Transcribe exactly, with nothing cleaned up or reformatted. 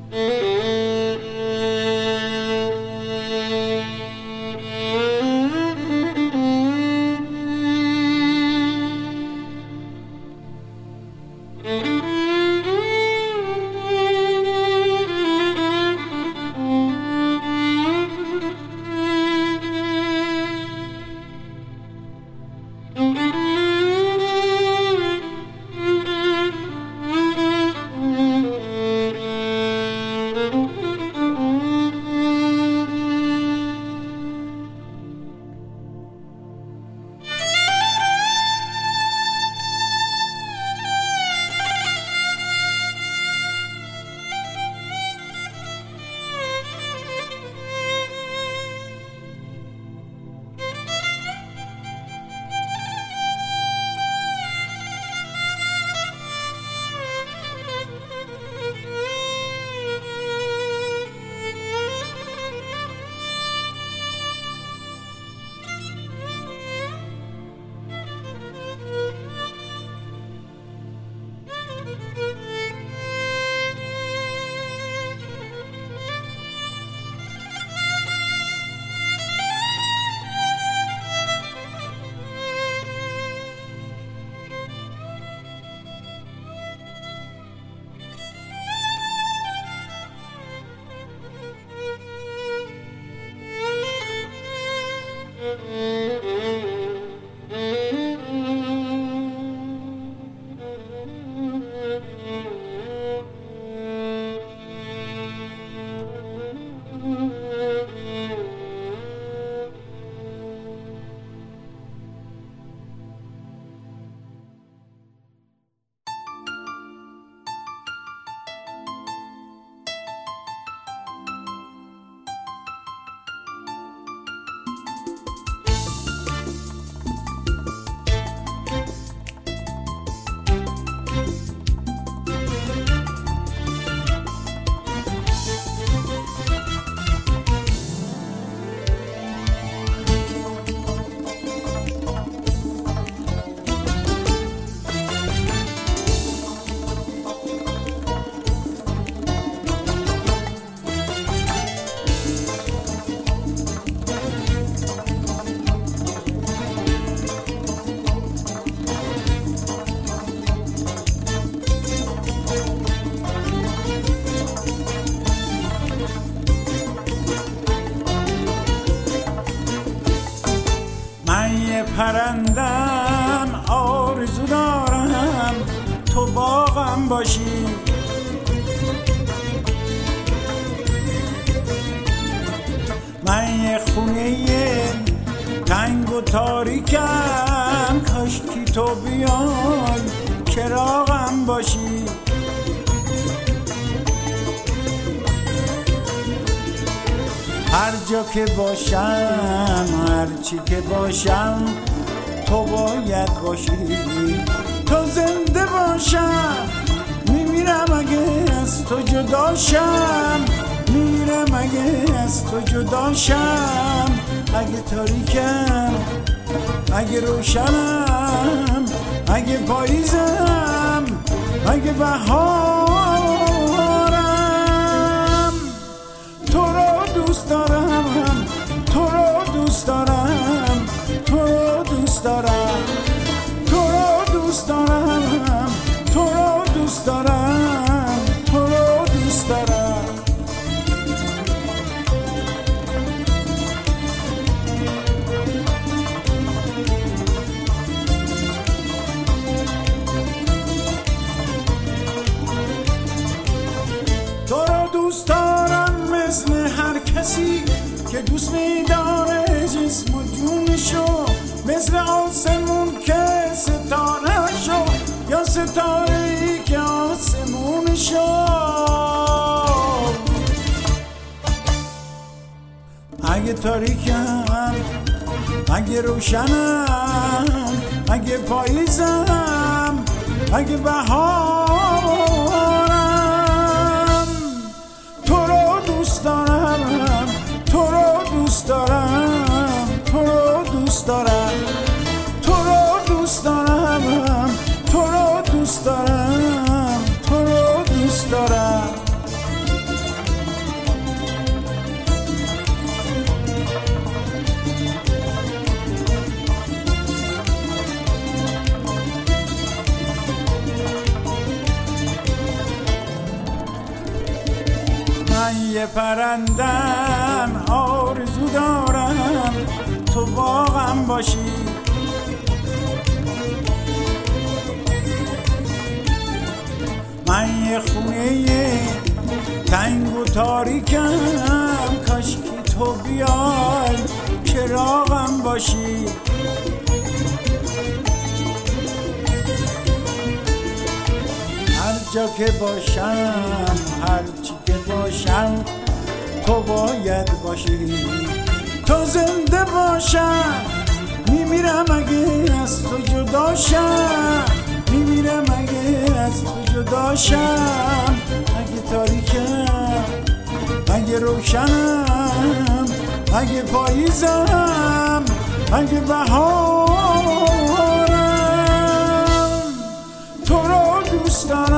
پرندم آرزو دارم تو باغم باشی، من یه خونه تنگ و تاریکم، کاشکی تو بیای چراغم باشی. هر جا که باشم هر چی که باشم تو باید باشی، تو زنده باشم میمیرم اگه از تو جداشم، میمیرم اگه از تو جداشم، اگه تاریکم اگه روشنم، اگه پاییزم اگه بهارم، تو رو دوست دارم تو رو دوست دارم تو رو دوست دارم تو رو دوست دارم تو رو دوست دارم تو رو دوست دارم. تو رو دوست دارم مثل هر کسی که دوست می‌داره جسم و جونشو، مثل آسمون که ستاره شو یا ستاره‌ای که آسمونشو، اگه تاریکم اگه روشنم، اگه پاییزم اگه بهارم، تو رو دوست دارم تو رو دوست دارم تو رو دوست دارم تو رو دوست دارم تو رو دوست دارم تو رو دوست دارم. پرندم آرزو دارم تو باغم باشی. من یه خونه تنگ و تاریکم، کاشکی تو بیای چراغم باشی. هر جا که باشم هر چی که باشم تو باید باشی. تو زنده باشم میمیرم اگه از تو جداشم، میمیرم اگه از تو جداشم. اگه تاریکم اگه روشنم، اگه پاییزم اگه بهارم، تو رو دوست دارم.